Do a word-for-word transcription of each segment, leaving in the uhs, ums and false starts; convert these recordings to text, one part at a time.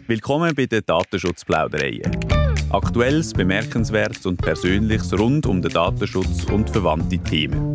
Willkommen bei den Datenschutzplaudereien. Aktuelles, Bemerkenswertes und Persönliches rund um den Datenschutz und verwandte Themen.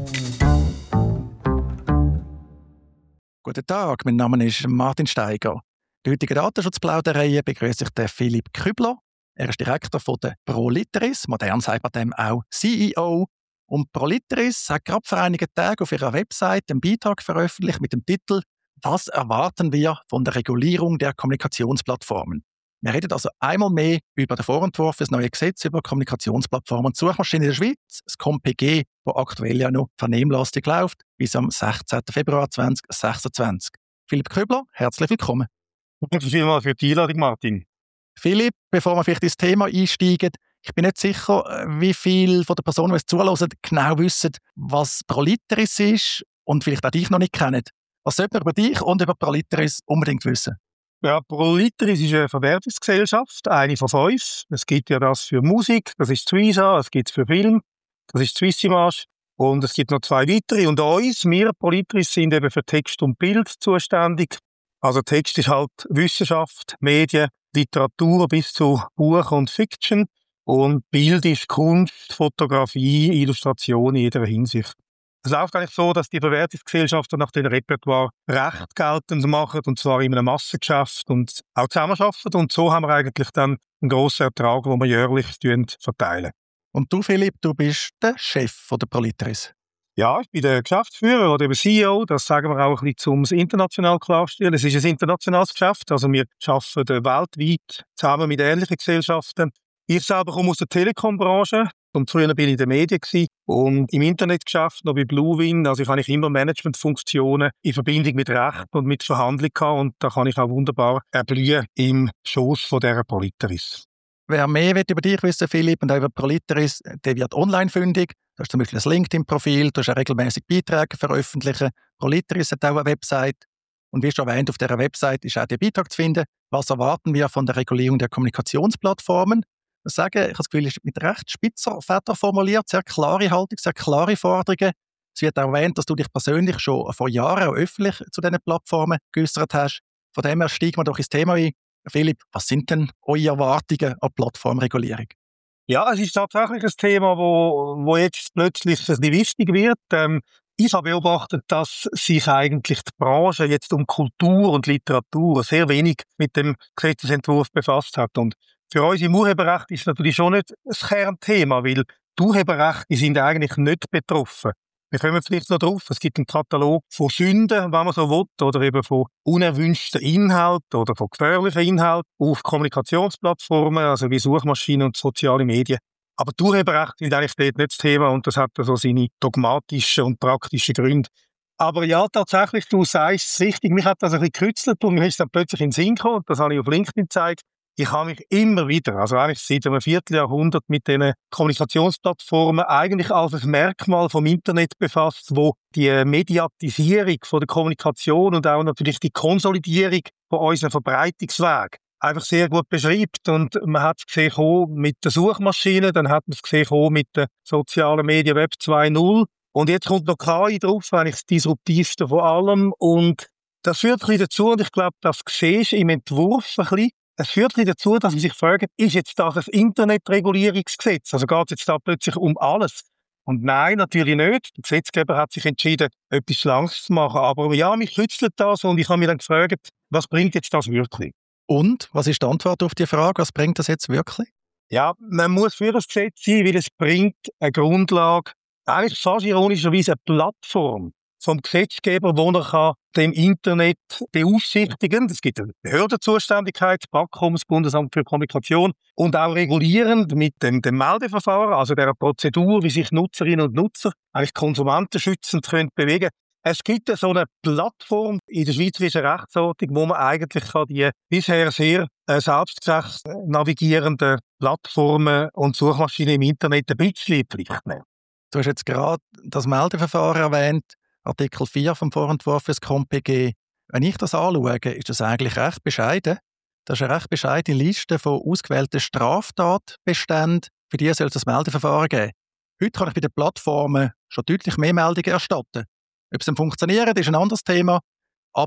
Guten Tag, mein Name ist Martin Steiger. Die heutige Datenschutzplaudereihe begrüße ich den Philipp Kübler. Er ist Direktor von der ProLiteris, modern sagt man dem auch C E O. Und ProLiteris hat gerade vor einigen Tagen auf ihrer Website einen Beitrag veröffentlicht mit dem Titel «Was erwarten wir von der Regulierung der Kommunikationsplattformen?». Wir reden also einmal mehr über den Vorentwurf für das neue Gesetz über Kommunikationsplattformen und Suchmaschinen in der Schweiz, das C O M P G, das aktuell ja noch Vernehmlassung läuft, bis am sechzehnten Februar zweitausendsechsundzwanzig. Philipp Kübler, herzlich willkommen. Danke vielmals für die Einladung, Martin. Philipp, bevor wir vielleicht ins Thema einsteigen, ich bin nicht sicher, wie viele von den Personen, die uns zuhören, genau wissen, was ProLiteris ist und vielleicht auch dich noch nicht kennen. Was sollte man über dich und über ProLiteris unbedingt wissen? Ja, ProLiteris ist eine Verwertungsgesellschaft, eine von fünf. Es gibt ja das für Musik, das ist Suisa, es gibt es für Film, das ist Swissimage und es gibt noch zwei weitere. Und uns, wir ProLiteris, sind eben für Text und Bild zuständig. Also Text ist halt Wissenschaft, Medien, Literatur bis zu Buch und Fiction und Bild ist Kunst, Fotografie, Illustration in jeder Hinsicht. Es läuft eigentlich so, dass die Verwertungsgesellschaften nach dem Repertoire Recht geltend machen, und zwar in einem Massengeschäft und auch zusammenarbeiten. Und so haben wir eigentlich dann einen grossen Ertrag, den wir jährlich verteilen. Und du, Philipp, du bist der Chef von der ProLiteris. Ja, ich bin der Geschäftsführer oder der C E O. Das sagen wir auch ein bisschen, um es international klarzustellen. Es ist ein internationales Geschäft, also wir arbeiten weltweit zusammen mit ähnlichen Gesellschaften. Ich selber komme aus der Telekom-Branche und früher bin ich in den Medien gewesen und im Internetgeschäft noch bei Bluewin. Also ich habe immer Managementfunktionen in Verbindung mit Recht und mit Verhandlung gehabt und da kann ich auch wunderbar erblühen im Schoss von dieser ProLiteris. Wer mehr will über dich wissen, Philipp, und auch über ProLiteris, der wird online fündig. Du hast zum Beispiel ein LinkedIn-Profil, du hast auch regelmäßig Beiträge veröffentlichen. ProLiteris hat auch eine Website. Und wie schon erwähnt, auf dieser Website ist auch der Beitrag zu finden. Was erwarten wir von der Regulierung der Kommunikationsplattformen? Ich sage, ich habe das Gefühl, es ist mit recht spitzer Feder formuliert, sehr klare Haltung, sehr klare Forderungen. Es wird auch erwähnt, dass du dich persönlich schon vor Jahren auch öffentlich zu diesen Plattformen geäussert hast. Von dem her steigen wir doch ins Thema ein. Philipp, was sind denn eure Erwartungen an die Plattformregulierung? Ja, es ist tatsächlich ein Thema, wo, wo jetzt plötzlich ein bisschen wichtig wird. Ähm, ich habe beobachtet, dass sich eigentlich die Branche jetzt um Kultur und Literatur sehr wenig mit dem Gesetzesentwurf befasst hat. Und für uns im Urheberrecht ist natürlich schon nicht das Kernthema, weil die Urheberrechte sind eigentlich nicht betroffen. Wir kommen vielleicht noch drauf, es gibt einen Katalog von Sünden, wenn man so will, oder eben von unerwünschten Inhalten oder von gefährlichen Inhalten auf Kommunikationsplattformen, also wie Suchmaschinen und soziale Medien. Aber die Urheberrechte sind eigentlich dort nicht das Thema und das hat so seine dogmatischen und praktischen Gründe. Aber ja, tatsächlich, du sagst es richtig, mich hat das ein bisschen gekürzelt und mir ist dann plötzlich in den Sinn gekommen, und das habe ich auf LinkedIn gezeigt. Ich habe mich immer wieder, also eigentlich seit einem Vierteljahrhundert, mit diesen Kommunikationsplattformen eigentlich als ein Merkmal vom Internet befasst, wo die Mediatisierung von der Kommunikation und auch natürlich die Konsolidierung von unseren Verbreitungswegen einfach sehr gut beschreibt. Und man hat es gesehen auch mit den Suchmaschinen, dann hat man es gesehen auch mit den sozialen Medien Web zwei Punkt null. Und jetzt kommt noch K I drauf, eigentlich das Disruptivste von allem. Und das führt ein bisschen dazu, und ich glaube, das siehst du im Entwurf ein bisschen. Es führt ein bisschen dazu, dass man sich fragt, ist jetzt das ein Internetregulierungsgesetz? Also geht es jetzt da plötzlich um alles? Und nein, natürlich nicht. Der Gesetzgeber hat sich entschieden, etwas Schlanks zu machen. Aber ja, mich kützelt das und ich habe mich dann gefragt, was bringt jetzt das wirklich? Und, was ist die Antwort auf die Frage, was bringt das jetzt wirklich? Ja, man muss für das Gesetz sein, weil es bringt eine Grundlage, eigentlich fast ironischerweise eine Plattform vom Gesetzgeber, wo er kann dem Internet beaufsichtigen. Es gibt eine Behördenzuständigkeit, das BAKOM, das Bundesamt für Kommunikation, und auch regulierend mit dem, dem Meldeverfahren, also der Prozedur, wie sich Nutzerinnen und Nutzer eigentlich konsumentenschützend können bewegen. Es gibt so eine Plattform in der schweizerischen Rechtsordnung, wo man eigentlich kann die bisher sehr äh, selbstgerecht navigierenden Plattformen und Suchmaschinen im Internet ein bisschen in die Pflicht nehmen. Du hast jetzt gerade das Meldeverfahren erwähnt, Artikel vier vom Vorentwurf des C O M P G. Wenn ich das anschaue, ist das eigentlich recht bescheiden. Das ist eine recht bescheidene Liste von ausgewählten Straftatbeständen. Für die soll es das Meldeverfahren geben. Heute kann ich bei den Plattformen schon deutlich mehr Meldungen erstatten. Ob es dann funktioniert, ist ein anderes Thema. Aber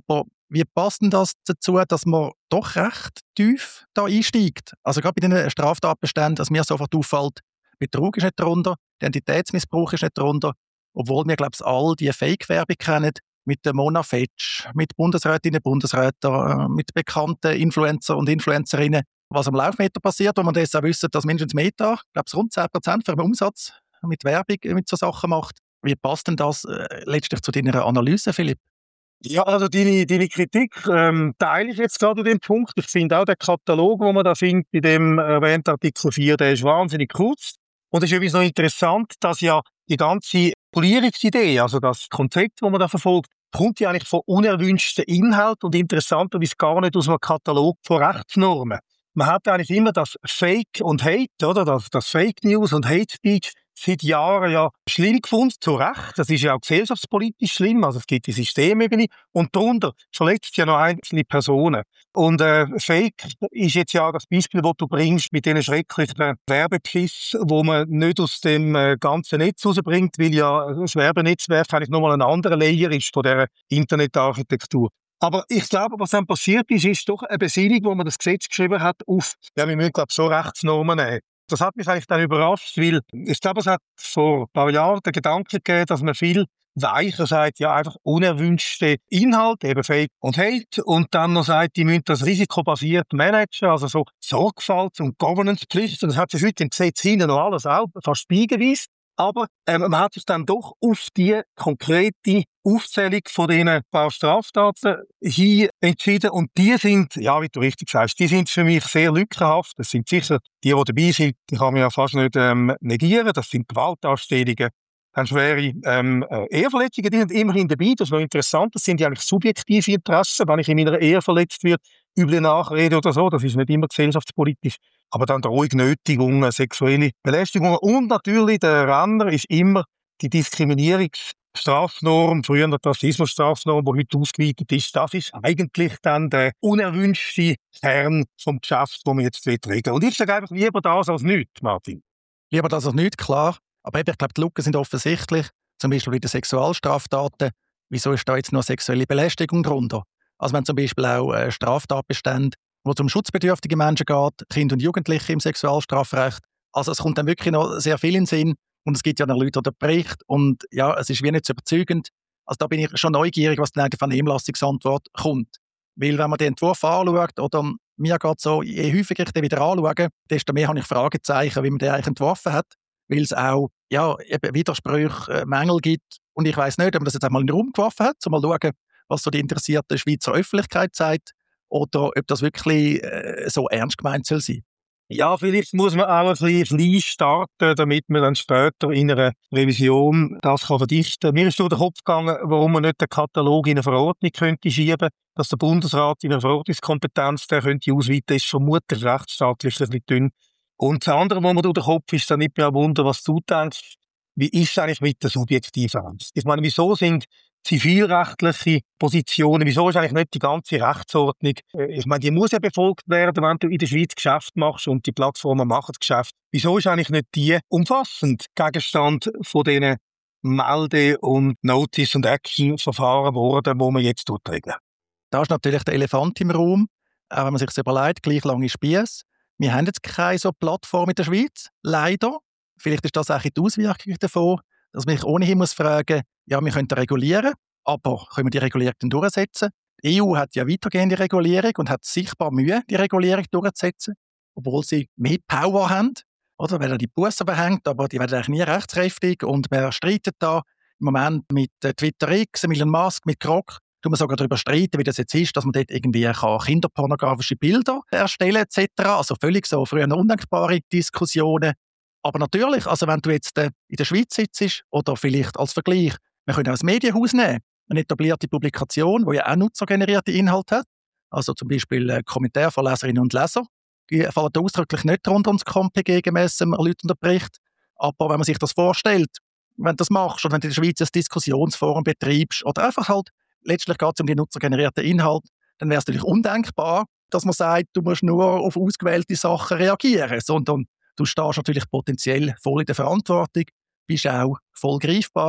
Wie passt denn das dazu, dass man doch recht tief da einsteigt? Also gerade bei den Straftatbeständen, dass mir sofort auffällt, Betrug ist nicht drunter, Identitätsmissbrauch ist nicht drunter, obwohl wir, glaube ich, all die Fake-Werbung kennen, mit der Mona Fetsch, mit Bundesrätinnen, Bundesräten, mit bekannten Influencer und Influencerinnen, was am Laufmeter passiert, wo man das auch wissen, dass mindestens Meta, ich glaube, rund zehn Prozent für den Umsatz mit Werbung mit so Sachen macht. Wie passt denn das äh, letztlich zu deiner Analyse, Philipp? Ja, also deine, deine Kritik ähm, teile ich jetzt gerade an dem Punkt. Ich finde auch der Katalog, den man da findet bei dem erwähnten Artikel vier, der ist wahnsinnig kurz. Und es ist übrigens noch interessant, dass ja die ganze Polierungsidee, also das Konzept, das man da verfolgt, kommt ja eigentlich von unerwünschten Inhalten und interessanterweise gar nicht aus einem Katalog von Rechtsnormen. Man hat eigentlich immer das Fake und Hate, oder? Das, das Fake News und Hate Speech seit Jahren ja schlimm gefunden, zu Recht. Das ist ja auch gesellschaftspolitisch schlimm, also es gibt die Systemebene und darunter verletzt ja noch einzelne Personen. Und äh, Fake ist jetzt ja das Beispiel, das du bringst mit diesen schrecklichen Werbeklips, wo man nicht aus dem äh, ganzen Netz rausbringt, weil ja das Werbenetzwerk eigentlich nochmal ein anderer Layer ist von dieser Internetarchitektur. Aber ich glaube, was dann passiert ist, ist doch eine Besinnung, wo man das Gesetz geschrieben hat, auf, ja, wir müssen, glaube ich, so Rechtsnormen nehmen. Das hat mich eigentlich dann überrascht, weil ich glaube, es hat vor ein paar Jahren den Gedanken gegeben, dass man viel weicher sagt, ja, einfach unerwünschte Inhalte, eben Fake und Hate, und dann noch sagt, die müssen das risikobasiert managen, also so Sorgfalts- und Governance-Pflichten. Das hat sich heute im Gesetz hinten noch alles auch fast spiegelweise. Aber ähm, man hat sich dann doch auf die konkrete Aufzählung von diesen paar Straftaten hin entschieden. Und die sind, ja, wie du richtig sagst, die sind für mich sehr lückenhaft. Das sind sicher die, die dabei sind, die kann man ja fast nicht ähm, negieren. Das sind Gewaltausstellungen, dann schwere ähm, Eheverletzungen, die sind immerhin dabei. Das ist noch interessant. Das sind ja eigentlich subjektive Interessen. Wenn ich in meiner Ehe verletzt werde, üble Nachrede oder so, das ist nicht immer gesellschaftspolitisch. Aber dann Drohung, Nötigungen, sexuelle Belästigungen. Und natürlich der Renner ist immer die Diskriminierungsstrafnorm, früher die Rassismusstrafnorm, die heute ausgeweitet ist. Das ist eigentlich dann der unerwünschte Kern vom Geschäft, das man jetzt regeln will. Und ich sage einfach lieber das als nichts, Martin. Lieber das als nichts, klar. Aber eben, ich glaube, die Lücken sind offensichtlich. Zum Beispiel bei den Sexualstraftaten. Wieso ist da jetzt noch sexuelle Belästigung drunter? Also wenn zum Beispiel auch äh, Straftatbestände, wo es um schutzbedürftige Menschen geht, Kinder und Jugendliche im Sexualstrafrecht. Also es kommt dann wirklich noch sehr viel in den Sinn. Und es gibt ja noch Leute, die berichten. Und ja, es ist wie nicht so überzeugend. Also da bin ich schon neugierig, was dann die Vernehmlassungsantwort kommt. Weil wenn man den Entwurf anschaut, oder mir geht so, je häufiger ich den wieder anschaue, desto mehr habe ich Fragezeichen, wie man den eigentlich entworfen hat. Weil es auch ja, eben Widersprüche, äh, Mängel gibt. Und ich weiss nicht, ob man das jetzt einmal in den Raum geworfen hat, um mal zu schauen, was so die interessierte Schweizer Öffentlichkeit sagt, oder ob das wirklich äh, so ernst gemeint soll sein. Ja, vielleicht muss man auch ein bisschen klein starten, damit man dann später in einer Revision das kann verdichten kann. Mir ist durch den Kopf gegangen, warum man nicht den Katalog in eine Verordnung könnte schieben, dass der Bundesrat in einer Verordnungskompetenz der könnte ausweiten, ist vermutlich rechtsstaatlich ein bisschen dünn. Und das andere, was mir durch den Kopf ist, dann nicht mehr Wunder, was du denkst, wie ist es eigentlich mit der subjektiven Angst? Ich meine, wieso sind zivilrechtliche Positionen, wieso ist eigentlich nicht die ganze Rechtsordnung? Ich meine, die muss ja befolgt werden, wenn du in der Schweiz Geschäft machst und die Plattformen machen das Geschäft. Wieso ist eigentlich nicht die umfassend Gegenstand von diesen Melde- und Notice- und Action-Verfahren geworden, die wir jetzt regeln? Da ist natürlich der Elefant im Raum, auch wenn man sich das überlegt, gleich lange Spiesse. Wir haben jetzt keine so Plattform in der Schweiz, leider. Vielleicht ist das auch die Auswirkung davon, dass man sich ohnehin muss fragen, ja, wir könnten regulieren, aber können wir die Regulierung dann durchsetzen? Die E U hat ja weitergehende Regulierung und hat sichtbar Mühe, die Regulierung durchzusetzen, obwohl sie mehr Power haben. Oder? Weil er die Bussen behängt, aber die werden eigentlich nie rechtskräftig und man streitet da im Moment mit äh, Twitter X, Elon Musk, mit Grok, tun wir sogar darüber streiten, wie das jetzt ist, dass man dort irgendwie kann kinderpornografische Bilder erstellen et cetera. Also völlig so früher undenkbare Diskussionen. Aber natürlich, also wenn du jetzt äh, in der Schweiz sitzt, oder vielleicht als Vergleich, wir können auch das Medienhaus nehmen, eine etablierte Publikation, die ja auch nutzergenerierte Inhalte hat, also zum Beispiel äh, Kommentare von Leserinnen und Lesern, die fallen ausdrücklich nicht darunter ums K M P G gemäss dem erläuternden Bericht. Aber wenn man sich das vorstellt, wenn du das machst oder wenn du in der Schweiz ein Diskussionsforum betreibst oder einfach halt, letztlich geht es um die nutzergenerierten Inhalte, dann wäre es natürlich undenkbar, dass man sagt, du musst nur auf ausgewählte Sachen reagieren, sondern du stehst natürlich potenziell voll in der Verantwortung, bist auch voll greifbar.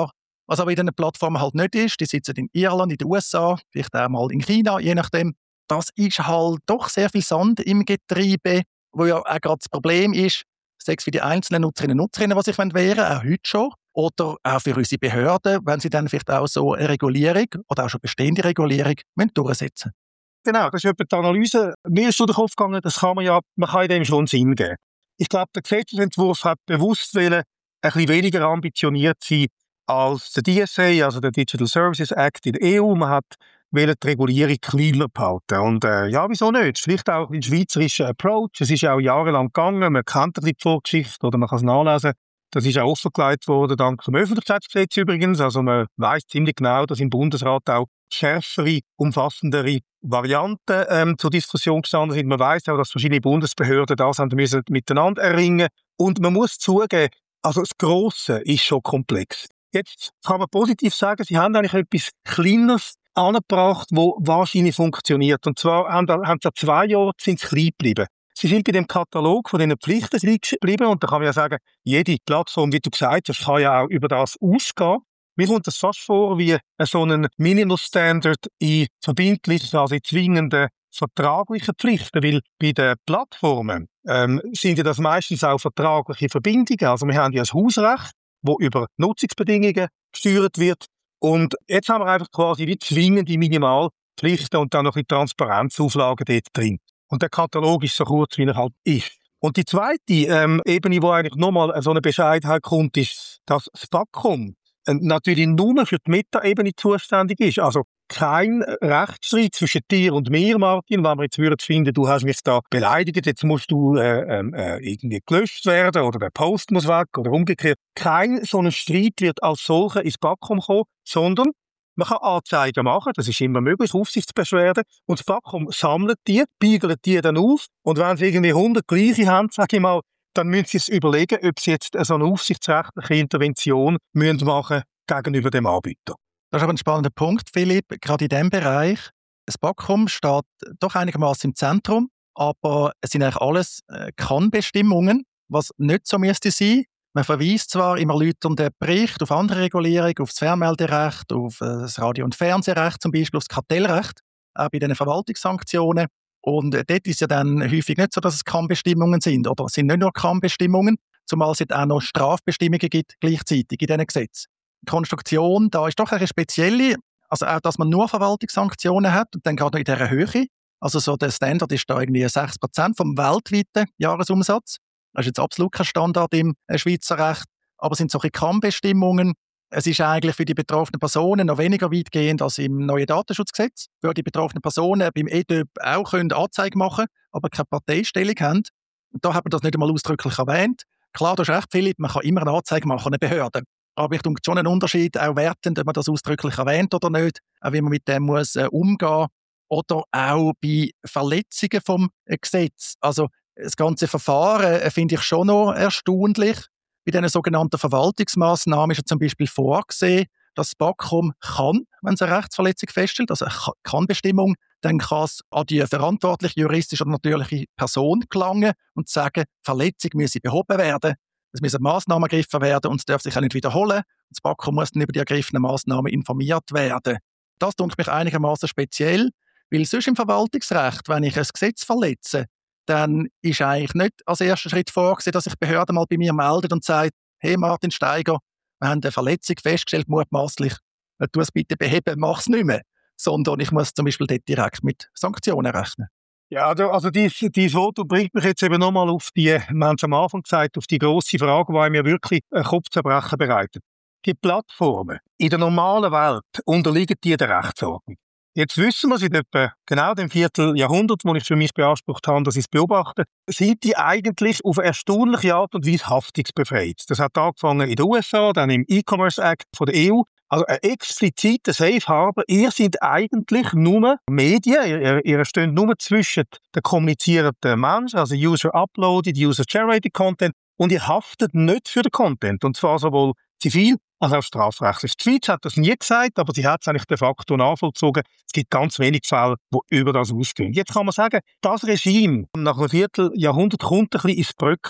Was aber in diesen Plattformen halt nicht ist, die sitzen in Irland, in den U S A, vielleicht auch mal in China, je nachdem. Das ist halt doch sehr viel Sand im Getriebe, wo ja auch gerade das Problem ist, sei es für die einzelnen Nutzerinnen und Nutzerinnen, die sich wehren wollen, auch heute schon, oder auch für unsere Behörden, wenn sie dann vielleicht auch so eine Regulierung oder auch schon bestehende Regulierung durchsetzen. Genau, das ist etwa die Analyse. Mir ist durch den Kopf gegangen, das kann man ja, man kann in dem schon Sinn geben. Ich glaube, der Gesetzesentwurf hat bewusst wollen, ein bisschen weniger ambitioniert sein als der D S A, also der Digital Services Act in der E U. Man hat wollen die Regulierung kleiner behalten. Und äh, ja, wieso nicht? Vielleicht auch ein schweizerischer Approach. Es ist ja auch jahrelang gegangen. Man kennt die Vorgeschichte oder man kann es nachlesen. Das ist auch offengelegt worden, dank dem Öffentlichkeitsgesetz übrigens. Also man weiss ziemlich genau, dass im Bundesrat auch schärfere, umfassendere Varianten ähm, zur Diskussion gestanden sind. Man weiss auch, dass verschiedene Bundesbehörden das haben müssen miteinander erringen. Und man muss zugeben, also das Grosse ist schon komplex. Jetzt kann man positiv sagen, sie haben eigentlich etwas Kleineres angebracht, wo wahrscheinlich funktioniert. Und zwar haben, haben sie zwei Jahre sind sie klein geblieben. Sie sind bei dem Katalog von diesen Pflichten klein geblieben und da kann man ja sagen, jede Plattform, wie du gesagt hast, kann ja auch über das ausgehen. Mir kommt das fast vor wie so ein Minimal Standard in verbindlichen, also in zwingenden vertraglichen Pflichten, weil bei den Plattformen ähm, sind ja das meistens auch vertragliche Verbindungen. Also wir haben ja das Hausrecht, das über Nutzungsbedingungen gesteuert wird. Und jetzt haben wir einfach quasi wie zwingende Minimalpflichten und dann noch ein Transparenzauflagen dort drin. Und der Katalog ist so kurz, wie er halt ist. Und die zweite ähm, Ebene, wo eigentlich nochmal so eine Bescheidenheit kommt, ist, dass das BAKOM natürlich nur für die Meta-Ebene zuständig ist. Also kein Rechtsstreit zwischen dir und mir, Martin, wenn wir jetzt würden finden, du hast mich da beleidigt, jetzt musst du äh, äh, irgendwie gelöscht werden oder der Post muss weg oder umgekehrt. Kein so ein Streit wird als solcher ins BAKOM kommen, sondern man kann Anzeigen machen, das ist immer möglich, Aufsichtsbeschwerden, und das BAKOM sammelt die, biegelt die dann auf und wenn sie irgendwie hundert gleiche haben, sage ich mal, dann müssen sie es überlegen, ob sie jetzt so eine aufsichtsrechtliche Intervention müssen machen gegenüber dem Anbieter. Das ist aber ein spannender Punkt, Philipp. Gerade in diesem Bereich, das BAKOM steht doch einigermaßen im Zentrum, aber es sind eigentlich alles äh, Kann-Bestimmungen, was nicht so müsste sein. Man verweist zwar im erläuternden Bericht auf andere Regulierungen, auf das Fernmelderecht, auf äh, das Radio- und Fernsehrecht zum Beispiel, auf das Kartellrecht, auch bei den Verwaltungssanktionen. Und äh, dort ist es ja dann häufig nicht so, dass es Kann-Bestimmungen sind. Oder es sind nicht nur Kann-Bestimmungen, zumal es auch noch Strafbestimmungen gibt gleichzeitig in diesen Gesetzen. Die Konstruktion da ist doch eine spezielle, also auch, dass man nur Verwaltungssanktionen hat und dann gerade noch in dieser Höhe. Also so der Standard ist da irgendwie sechs Prozent vom weltweiten Jahresumsatz. Das ist jetzt absolut kein Standard im Schweizer Recht, aber es sind solche Kann-Bestimmungen. Es ist eigentlich für die betroffenen Personen noch weniger weitgehend als im neuen Datenschutzgesetz, weil die betroffenen Personen beim E D Ö P auch können Anzeige machen können, aber keine Parteistellung haben. Und da hat man das nicht einmal ausdrücklich erwähnt. Klar, du hast recht, Philipp, man kann immer eine Anzeige machen an eine Behörde. Aber ich denke schon einen Unterschied, auch wertend, ob man das ausdrücklich erwähnt oder nicht, auch wie man mit dem muss äh, umgehen oder auch bei Verletzungen vom äh, Gesetz. Also das ganze Verfahren äh, finde ich schon noch erstaunlich. Bei diesen sogenannten Verwaltungsmaßnahmen ist ja zum Beispiel vorgesehen, dass das BAKOM kann, wenn es eine Rechtsverletzung feststellt, also eine Kann-Bestimmung, dann kann es an die verantwortliche juristische oder natürliche Person gelangen und sagen, Verletzung müsse behoben werden, es müssen Massnahmen ergriffen werden und es darf sich auch nicht wiederholen. Das BAKOM muss dann über die ergriffenen Massnahmen informiert werden. Das tut mich einigermaßen speziell, weil sonst im Verwaltungsrecht, wenn ich ein Gesetz verletze, dann ist eigentlich nicht als erster Schritt vorgesehen, dass sich die Behörde mal bei mir meldet und sagt, hey Martin Steiger, wir haben eine Verletzung festgestellt, mutmaßlich, tu es bitte beheben, mach es nicht mehr. Sondern ich muss zum Beispiel dort direkt mit Sanktionen rechnen. Ja, also dieses dies Foto bringt mich jetzt eben nochmal auf die, wir haben es am Anfang gesagt, auf die grosse Frage, die mir wirklich ein Kopfzerbrechen bereitet. Die Plattformen in der normalen Welt unterliegen die der Rechtsordnung. Jetzt wissen wir seit etwa genau dem Vierteljahrhundert, wo ich für mich beansprucht habe, dass ich es beobachte, sind die eigentlich auf erstaunliche Art und Weise haftungsbefreit. Das hat angefangen in den U S A, dann im E-Commerce Act von der E U. Also ein expliziter Safe Harbor. Ihr seid eigentlich nur Medien, ihr, ihr steht nur zwischen den kommunizierenden Menschen, also User Uploaded, User Generated Content, und ihr haftet nicht für den Content. Und zwar sowohl zivil als auch strafrechtlich. Die Schweiz hat das nie gesagt, aber sie hat es eigentlich de facto nachvollzogen. Es gibt ganz wenig Fälle, die über das ausgehen. Jetzt kann man sagen, das Regime nach einem Vierteljahrhundert kommt ein bisschen ins Bröckeln.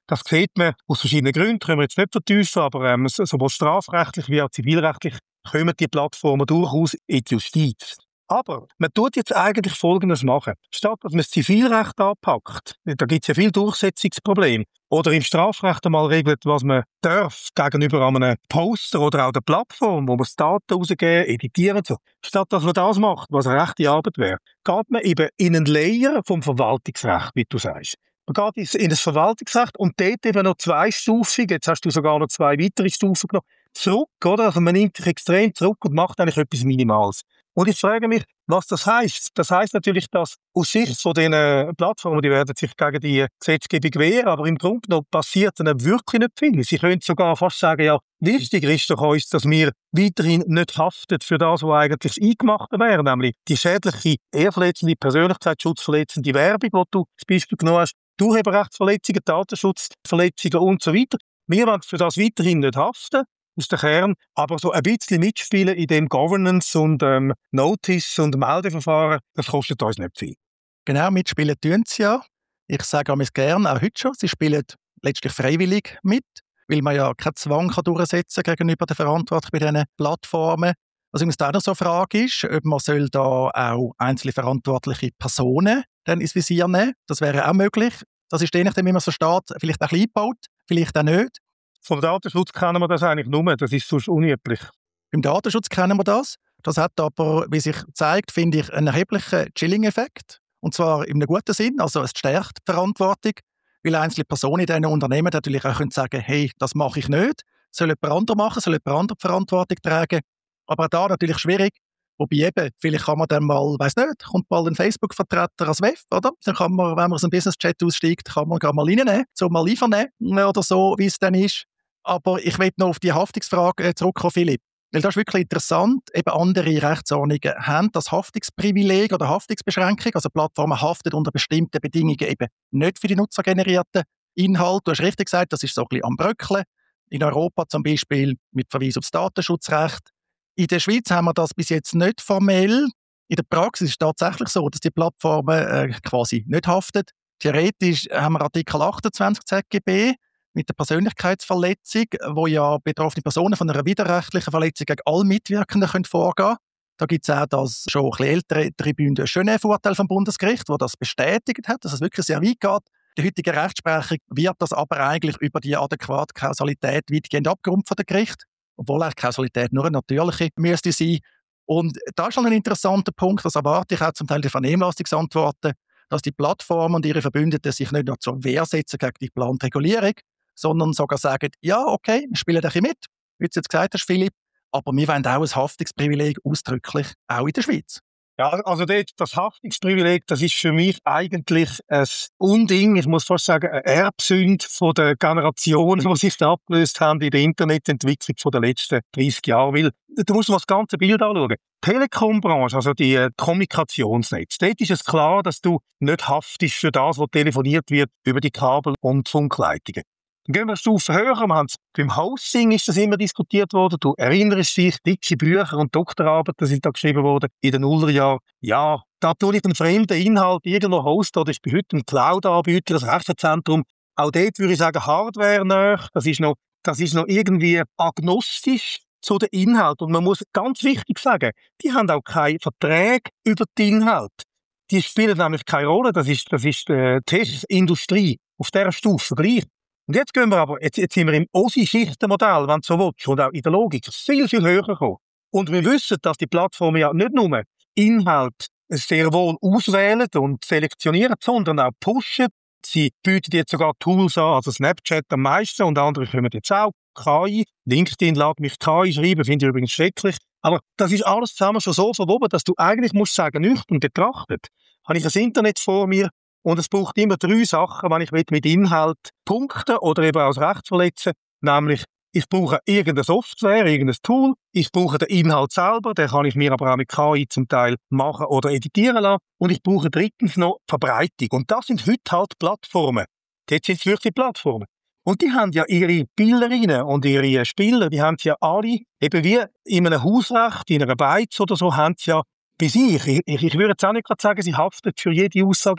Das sieht man aus verschiedenen Gründen, können wir jetzt nicht vertiefen, aber ähm, sowohl strafrechtlich wie auch zivilrechtlich kommen die Plattformen durchaus in die Justiz. Aber man tut jetzt eigentlich Folgendes machen. Statt dass man das Zivilrecht anpackt, da gibt es ja viele Durchsetzungsprobleme, oder im Strafrecht einmal regelt, was man darf gegenüber einem Poster oder auch der Plattform, wo man Daten rausgeben, editieren und so. Statt dass man das macht, was eine rechte Arbeit wäre, geht man eben in einen Layer vom Verwaltungsrecht, wie du sagst. Man geht in das Verwaltungsrecht und dort eben noch zweistufig, jetzt hast du sogar noch zwei weitere Stufen genommen, zurück, oder? Also man nimmt sich extrem zurück und macht eigentlich etwas Minimales. Und ich frage mich, was das heisst. Das heisst natürlich, dass aus Sicht von diesen Plattformen, die werden sich gegen die Gesetzgebung wehren, aber im Grunde genommen passiert dann wirklich nicht viel. Sie können sogar fast sagen, ja, wichtiger ist doch uns, dass wir weiterhin nicht haften für das, was eigentlich das Eingemachte wäre, nämlich die schädliche, ehrverletzende, persönlichkeitsschutzverletzende Werbung, die du als Beispiel genommen hast, Urheberrechtsverletzungen, Datenschutzverletzungen und so weiter. Wir wollen für das weiterhin nicht haften, aus der Kern, aber so ein bisschen mitspielen in dem Governance und ähm, Notice und Meldeverfahren, das kostet uns nicht viel. Genau, mitspielen tun sie ja. Ich sage es gerne, auch heute schon, sie spielen letztlich freiwillig mit, weil man ja keinen Zwang kann durchsetzen gegenüber der Verantwortung bei diesen Plattformen. Was übrigens auch noch so eine Frage ist, ob man soll da auch einzelne verantwortliche Personen dann ins Visier nehmen. Das wäre auch möglich. Das ist je nachdem, wie man es versteht, vielleicht ein bisschen eingebaut, vielleicht auch nicht. Vom Datenschutz kennen wir das eigentlich nur, das ist sonst unüblich. Beim Datenschutz kennen wir das. Das hat aber, wie sich zeigt, finde ich, einen erheblichen Chilling-Effekt. Und zwar in einem guten Sinn, also es stärkt die Verantwortung, weil einzelne Personen in diesen Unternehmen natürlich auch können sagen, hey, das mache ich nicht, soll jemand anderes machen, soll jemand anderes die Verantwortung tragen. Aber auch da natürlich schwierig, wobei eben, vielleicht kann man dann mal, weiss nicht, kommt mal ein Facebook-Vertreter als W E F, oder? Dann kann man, wenn man aus dem Business-Chat aussteigt, kann man mal reinnehmen, so mal einvernehmen oder so, wie es dann ist. Aber ich will noch auf die Haftungsfrage zurückkommen, Philipp. Weil das ist wirklich interessant. Eben andere Rechtsordnungen haben das Haftungsprivileg oder Haftungsbeschränkung. Also Plattformen haften unter bestimmten Bedingungen eben nicht für die nutzergenerierten Inhalte. Du hast richtig gesagt, das ist so ein bisschen am Bröckeln. In Europa zum Beispiel mit Verweis auf das Datenschutzrecht. In der Schweiz haben wir das bis jetzt nicht formell. In der Praxis ist es tatsächlich so, dass die Plattformen äh, quasi nicht haften. Theoretisch haben wir Artikel achtundzwanzig Z G B mit der Persönlichkeitsverletzung, wo ja betroffene Personen von einer widerrechtlichen Verletzung gegen alle Mitwirkenden können vorgehen können. Da gibt es auch das schon ein bisschen ältere Tribüne de Genève-Urteil vom Bundesgericht, das das bestätigt hat, dass es wirklich sehr weit geht. Die heutige Rechtsprechung wird das aber eigentlich über die adäquate Kausalität weitgehend abgerundet von dem Gericht, obwohl eigentlich Kausalität nur eine natürliche müsste sein. Und da ist schon ein interessanter Punkt, das erwarte ich auch zum Teil die Vernehmlassungsantworten, dass die Plattformen und ihre Verbündeten sich nicht nur zur Wehr setzen gegen die geplante Regulierung, sondern sogar sagen, ja, okay, wir spielen ein bisschen mit, wie du jetzt gesagt hast, Philipp, aber wir wollen auch ein Haftungsprivileg ausdrücklich, auch in der Schweiz. Ja, also das Haftungsprivileg, das ist für mich eigentlich ein Unding, ich muss fast sagen, eine Erbsünde von der Generationen, die sich da abgelöst haben in der Internetentwicklung von den letzten dreißig Jahren. Weil du musst mal das ganze Bild anschauen. Die Telekom-Branche, also die äh, Kommunikationsnetze, dort ist es klar, dass du nicht haftest für das, was telefoniert wird über die Kabel- und Funkleitungen. Dann gehen wir eine Stufe höher. Wir haben beim Hosting ist das immer diskutiert worden. Du erinnerst dich, dicke Bücher und Doktorarbeiten sind da geschrieben worden in den Nullerjahren. Ja, da tue ich einen fremden Inhalt irgendwo hosten. Oder ich bin heute ein Cloud-Anbieter, das Rechenzentrum. Auch dort würde ich sagen, hardware-nah. Das ist noch, das ist noch irgendwie agnostisch zu den Inhalt. Und man muss ganz wichtig sagen, die haben auch keine Verträge über den Inhalt. Die spielen nämlich keine Rolle. Das ist, das ist die Tech-Industrie auf dieser Stufe gleich. Und jetzt gehen wir aber, jetzt, jetzt sind wir im O S I-Schichtenmodell, wenn du so willst, und auch in der Logik viel, viel höher gekommen. Und wir wissen, dass die Plattformen ja nicht nur Inhalt sehr wohl auswählen und selektionieren, sondern auch pushen. Sie bieten jetzt sogar Tools an, also Snapchat am meisten und andere kommen jetzt auch. K I, LinkedIn lässt mich K I schreiben, finde ich übrigens schrecklich. Aber das ist alles zusammen schon so verwoben, dass du eigentlich musst sagen, nüchtern betrachtet, habe ich ein Internet vor mir, und es braucht immer drei Sachen, wenn ich mit Inhalt punkten oder eben als Recht verletzen. Nämlich, ich brauche irgendeine Software, irgendein Tool. Ich brauche den Inhalt selber, den kann ich mir aber auch mit K I zum Teil machen oder editieren lassen. Und ich brauche drittens noch Verbreitung. Und das sind heute halt Plattformen. Dort sind es wirklich Plattformen. Und die haben ja ihre Bilderinnen und ihre Spieler, die haben ja alle, eben wie in einem Hausrecht, in einer Beiz oder so, haben sie ja bei sich. Ich, ich, ich würde jetzt auch nicht gerade sagen, sie haften für jede Aussage immer.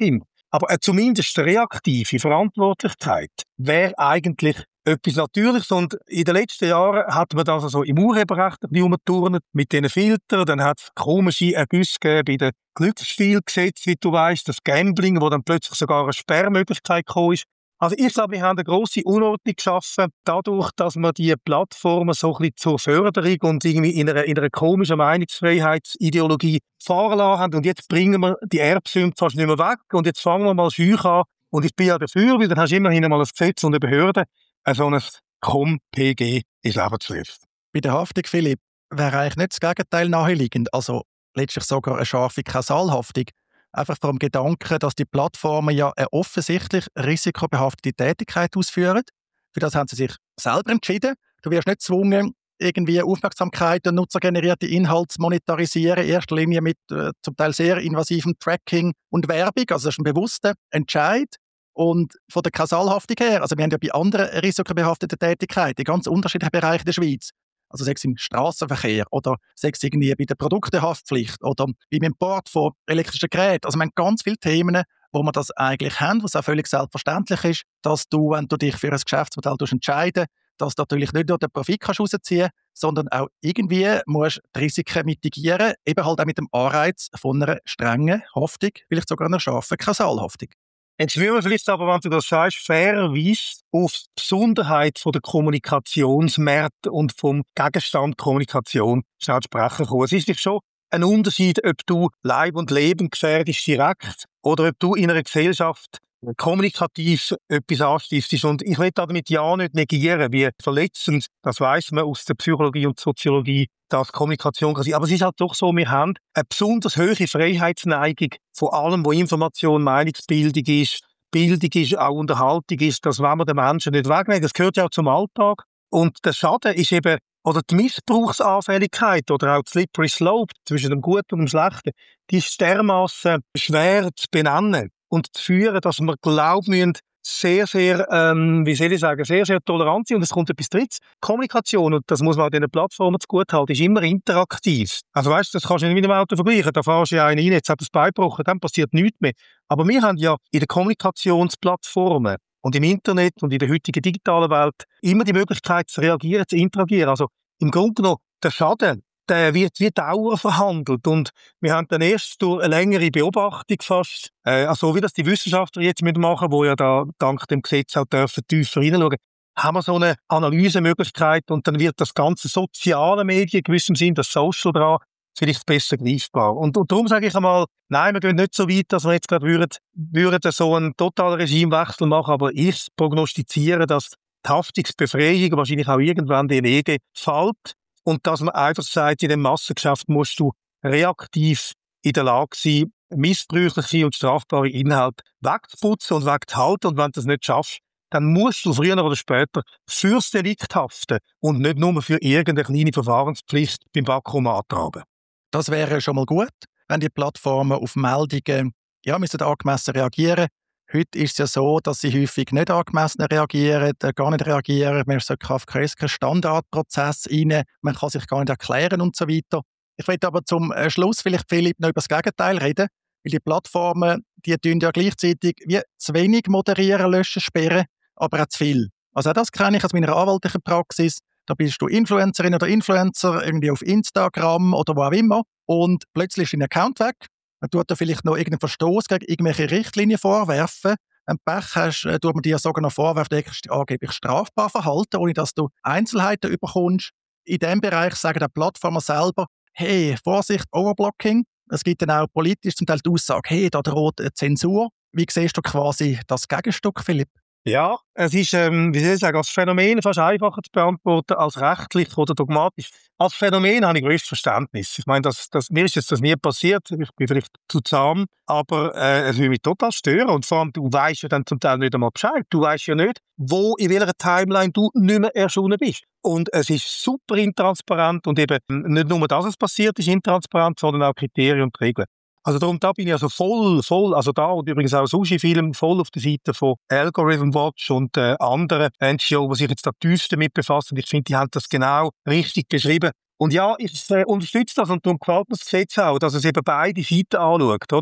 Aber äh, zumindest reaktive Verantwortlichkeit wäre eigentlich etwas Natürliches. Und in den letzten Jahren hat man das also im Urheberrecht herumgeturnt mit diesen Filtern. Dann hat es komische Ergüsse gegeben bei den Glücksspielgesetzen, wie du weißt, das Gambling, wo dann plötzlich sogar eine Sperrmöglichkeit gekommen ist. Also ich glaube, wir haben eine grosse Unordnung geschaffen, dadurch, dass wir die Plattformen so ein bisschen zur Förderung und irgendwie in einer, in einer komischen Meinungsfreiheitsideologie fahren lassen haben. Und jetzt bringen wir die Erbsünde fast nicht mehr weg. Und jetzt fangen wir mal schüch an. Und ich bin ja dafür, weil dann hast du immerhin mal ein Gesetz und eine Behörde, so ein Com-P G ins Leben zu rufen. Bei der Haftung, Philipp, wäre eigentlich nicht das Gegenteil naheliegend, also letztlich sogar eine scharfe Kausalhaftung. Einfach vor dem Gedanken, dass die Plattformen ja eine offensichtlich risikobehaftete Tätigkeit ausführen. Für das haben sie sich selber entschieden. Du wirst nicht gezwungen, irgendwie Aufmerksamkeit und nutzergenerierte Inhalte zu monetarisieren, in erster Linie mit äh, zum Teil sehr invasivem Tracking und Werbung. Also das ist ein bewusster Entscheid. Und von der Kausalhaftung her, also wir haben ja bei anderen risikobehafteten Tätigkeiten in ganz unterschiedlichen Bereichen der Schweiz, also sei es im Strassenverkehr oder sei es irgendwie bei der Produktehaftpflicht oder beim Import von elektrischen Geräten. Also wir haben ganz viele Themen, wo wir das eigentlich haben, was auch völlig selbstverständlich ist, dass du, wenn du dich für ein Geschäftsmodell entscheidest, dass du natürlich nicht nur den Profit kannst rausziehen, sondern auch irgendwie musst die Risiken mitigieren, eben halt auch mit dem Anreiz von einer strengen Haftung, vielleicht sogar einer scharfen Kausalhaftung. Jetzt müssen wir vielleicht aber, wenn du das sagst, fairerweise auf die Besonderheit von der Kommunikationsmärkte und vom Gegenstand Kommunikation schnell sprechen kommen. Es ist nicht schon ein Unterschied, ob du Leib und Leben gefährdest direkt oder ob du in einer Gesellschaft kommunikativ etwas anstiftest. Und ich will damit ja nicht negieren, wie verletzend, das weiss man aus der Psychologie und Soziologie, dass Kommunikation kann sein. Aber es ist halt doch so, wir haben eine besonders hohe Freiheitsneigung von allem, wo Information, Meinungsbildung ist, Bildung ist, auch Unterhaltung ist, dass wenn wir den Menschen nicht wegnehmen, das gehört ja auch zum Alltag. Und der Schaden ist eben, oder die Missbrauchsanfälligkeit oder auch die Slippery Slope zwischen dem Guten und dem Schlechten, die ist dermassen schwer zu benennen und zu führen, dass wir glauben müssen, sehr, sehr, ähm, wie soll ich sagen, sehr, sehr tolerant sind. Und es kommt etwas Drittes. Kommunikation, und das muss man an diesen Plattformen zu gut halten, ist immer interaktiv. Also weißt du, das kannst du nicht mit dem Auto vergleichen. Da fahrst du ja einen rein, jetzt hat das Bein gebrochen, dann passiert nichts mehr. Aber wir haben ja in den Kommunikationsplattformen und im Internet und in der heutigen digitalen Welt immer die Möglichkeit zu reagieren, zu interagieren. Also im Grunde genommen, der Schaden, der wird wie Dauer verhandelt. Und wir haben dann erst durch eine längere Beobachtung fast, äh, also wie das die Wissenschaftler jetzt mitmachen, die ja da dank dem Gesetz auch dürfen tiefer hineinschauen, haben wir so eine Analysemöglichkeit und dann wird das ganze soziale Medien, in gewissem Sinn, das Social dran, vielleicht besser greifbar. Und, und darum sage ich einmal, nein, wir gehen nicht so weit, dass wir jetzt gerade würden, würden so einen totalen Regimewechsel machen, aber ich prognostiziere, dass die Haftungsbefreiung wahrscheinlich auch irgendwann die Wege fällt. Und dass man einfach sagt, in dem Massengeschäft musst du reaktiv in der Lage sein, missbräuchliche und strafbare Inhalte wegzuputzen und wegzuhalten. Und wenn du das nicht schaffst, dann musst du früher oder später fürs Delikt haften und nicht nur für irgendeine kleine Verfahrenspflicht beim Bankomat haben. Das wäre schon mal gut, wenn die Plattformen auf Meldungen ja, müssen angemessen reagieren. Heute ist es ja so, dass sie häufig nicht angemessen reagieren, gar nicht reagieren. Man ist so kafkaesken Standardprozess rein, man kann sich gar nicht erklären und so weiter. Ich will aber zum Schluss vielleicht, Philipp, noch über das Gegenteil reden, weil die Plattformen, die tun ja gleichzeitig wie zu wenig moderieren, löschen, sperren, aber auch zu viel. Also auch das kenne ich aus meiner anwaltlichen Praxis. Da bist du Influencerin oder Influencer, irgendwie auf Instagram oder wo auch immer, und plötzlich ist dein Account weg. Man tut da vielleicht noch irgendeinen Verstoß gegen irgendwelche Richtlinien vorwerfen. Wenn du Pech hast, tut man dir sogar noch vorwerfen, du hättest dich angeblich strafbar verhalten, ohne dass du Einzelheiten überkommst. In diesem Bereich sagen die Plattformen selber, hey, Vorsicht, Overblocking. Es gibt dann auch politisch zum Teil die Aussage, hey, da droht Zensur. Wie siehst du quasi das Gegenstück, Philipp? Ja, es ist, ähm, wie soll ich sagen, als Phänomen fast einfacher zu beantworten als rechtlich oder dogmatisch. Als Phänomen habe ich größtes Verständnis. Ich meine, das, das, mir ist jetzt das nie passiert. Ich bin vielleicht zu zahm, aber äh, es würde mich total stören. Und vor allem, du weißt ja dann zum Teil nicht einmal Bescheid. Du weißt ja nicht, wo, in welcher Timeline du nicht mehr erschienen bist. Und es ist super intransparent und eben nicht nur, dass es passiert ist, intransparent, sondern auch Kriterien und Regeln. Also darum, da bin ich also voll, voll, also da und übrigens auch Sushi-Film voll auf der Seite von Algorithm Watch und äh, anderen N G O, die sich jetzt da tiefst damit befassen. Ich finde, die haben das genau richtig beschrieben. Und ja, ich äh, unterstütze das und darum gefällt mir das Gesetz auch, dass es eben beide Seiten anschaut, oder?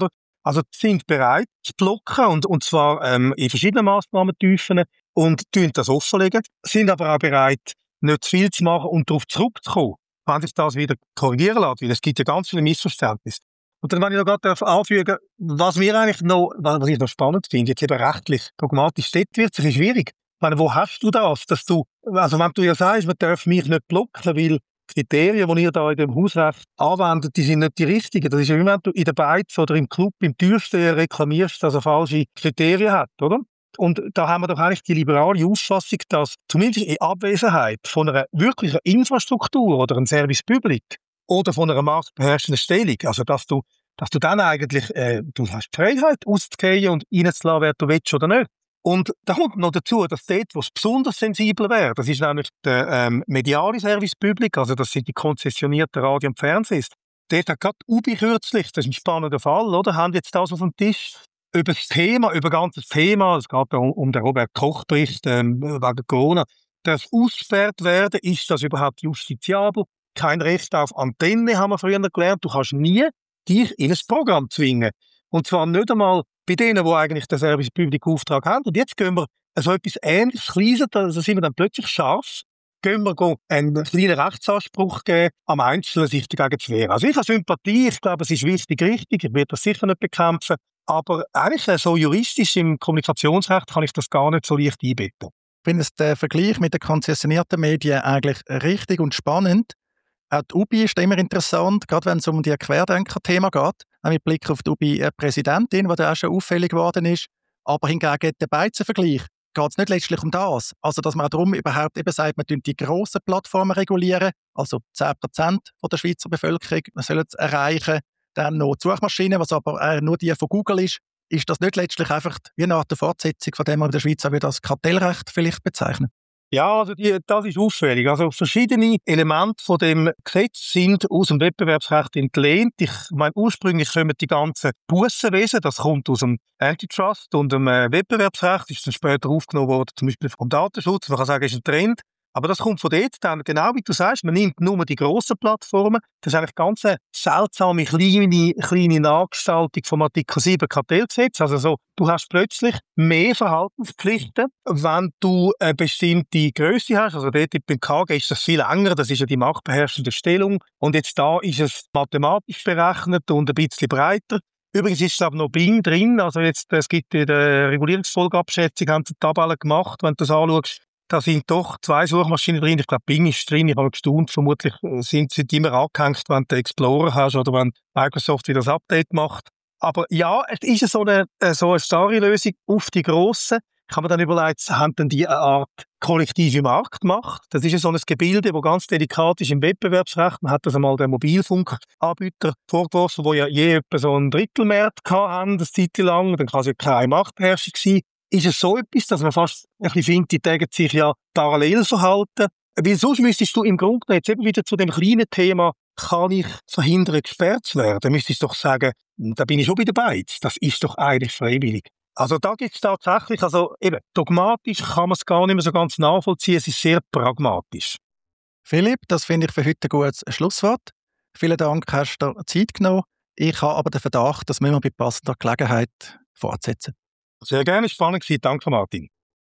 Also sie sind bereit zu blocken und, und zwar ähm, in verschiedenen Massnahmentiefen und tun das offenlegen, sind aber auch bereit, nicht zu viel zu machen und darauf zurückzukommen, wenn sich das wieder korrigieren lässt, weil es gibt ja ganz viele Missverständnisse. Und dann, wenn ich noch gerade anfügen, was mir eigentlich noch, was ich noch spannend finde, jetzt eben rechtlich, dogmatisch, dort wird es schwierig. Ich meine, wo hast du das, dass du, also wenn du ja sagst, man darf mich nicht blocken, weil Kriterien, die ihr da in dem Hausrecht anwendet, die sind nicht die richtigen. Das ist ja, wenn du in der Beiz oder im Club, im Türsteher reklamierst, dass er falsche Kriterien hat, oder? Und da haben wir doch eigentlich die liberale Auffassung, dass zumindest in Abwesenheit von einer wirklichen Infrastruktur oder einem Service Public oder von einer marktbeherrschenden Stellung, also dass du, dass du dann eigentlich, äh, du hast die Freiheit auszugehen und reinzulassen, wer du willst oder nicht. Und da kommt noch dazu, dass dort, wo es besonders sensibel wäre, das ist nämlich der ähm, mediale Service Public, also das sind die konzessionierten Radio- und Fernsehs. Dort hat gerade U B I kürzlich, das ist ein spannender Fall, oder, haben jetzt das auf dem Tisch über das Thema, über das ganze Thema, es geht um, um den Robert-Koch-Bericht ähm, wegen Corona, darf ausgesperrt werden, ist das überhaupt justiziabel? Kein Recht auf Antenne, haben wir früher gelernt, du kannst nie dich in ein Programm zwingen. Und zwar nicht einmal bei denen, die eigentlich den Service Public Auftrag haben. Und jetzt gehen wir so etwas Ähnliches, Kleines, da sind wir dann plötzlich scharf, gehen wir einen kleinen Rechtsanspruch geben, am Einzelnen sich dagegen zu wehren. Also ich habe Sympathie, ich glaube, es ist wichtig, richtig, ich werde das sicher nicht bekämpfen, aber eigentlich so juristisch im Kommunikationsrecht kann ich das gar nicht so leicht einbetten. Ich finde den Vergleich mit den konzessionierten Medien eigentlich richtig und spannend. Auch die U B I ist immer interessant, gerade wenn es um die Querdenker-Thema geht. Mit Blick auf die U B I-Präsidentin, die da auch schon auffällig geworden ist. Aber hingegen der Beizen-Vergleich geht es nicht letztlich um das. Also, dass man darum überhaupt eben sagt, man die grossen Plattformen regulieren, also zehn Prozent der Schweizer Bevölkerung sollen es erreichen. Dann noch die Suchmaschinen, was aber äh, nur die von Google ist. Ist das nicht letztlich einfach wie eine Art der Fortsetzung von dem, was in der Schweiz auch wieder als Kartellrecht vielleicht bezeichnen? Ja, also die, das ist auffällig. Also verschiedene Elemente von dem Gesetz sind aus dem Wettbewerbsrecht entlehnt. Ich meine, ursprünglich kommen die ganzen Bussenwesen, das kommt aus dem Antitrust und dem äh, Wettbewerbsrecht, ist dann später aufgenommen worden, zum Beispiel vom Datenschutz. Man kann sagen, es ist ein Trend. Aber das kommt von dort dann, genau wie du sagst, man nimmt nur die grossen Plattformen. Das ist eigentlich ganz eine seltsame, kleine, kleine Nachgestaltung vom Artikel sieben Kartellgesetz. Also so, du hast plötzlich mehr Verhaltenspflichten, wenn du eine bestimmte Grösse hast. Also dort beim K G ist das viel enger, das ist ja die marktbeherrschende Stellung. Und jetzt da ist es mathematisch berechnet und ein bisschen breiter. Übrigens ist es aber noch Bing drin. Also jetzt, es gibt in der Regulierungsfolgeabschätzung, haben sie eine Tabelle gemacht, wenn du das anschaust. Da sind doch zwei Suchmaschinen drin. Ich glaube, Bing ist drin. Ich habe gestaunt. Vermutlich sind sie immer angehängt, wenn du Explorer hast oder wenn Microsoft wieder das Update macht. Aber ja, es ist so eine, so eine starre Lösung auf die grossen. Ich habe mir dann überlegt, haben denn die eine Art kollektive Marktmacht? Das ist ja so ein Gebilde, das ganz delikat ist im Wettbewerbsrecht. Man hat das einmal den Mobilfunkanbieter vorgeworfen, die ja je etwa so einen Drittelmarkt hatten, eine Zeit lang. Dann kann es ja keine Marktbeherrschung sein. Ist es so etwas, dass man fast ein bisschen findet, die tägen sich ja parallel verhalten? Weil sonst müsstest du im Grunde jetzt eben wieder zu dem kleinen Thema, kann ich verhindern, gesperrt zu werden? Dann müsstest du doch sagen, da bin ich schon bei der Beiz. Das ist doch eigentlich freiwillig. Also da gibt es tatsächlich, also eben, dogmatisch kann man es gar nicht mehr so ganz nachvollziehen. Es ist sehr pragmatisch. Philipp, das finde ich für heute ein gutes Schlusswort. Vielen Dank, hast du dir Zeit genommen. Ich habe aber den Verdacht, das müssen wir bei passender Gelegenheit fortsetzen. Sehr gerne, spannend gewesen. Danke, Martin.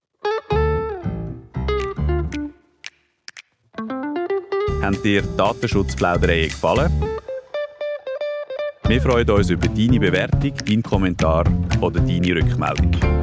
Haben dir Datenschutzplaudereien gefallen? Wir freuen uns über deine Bewertung, deinen Kommentar oder deine Rückmeldung.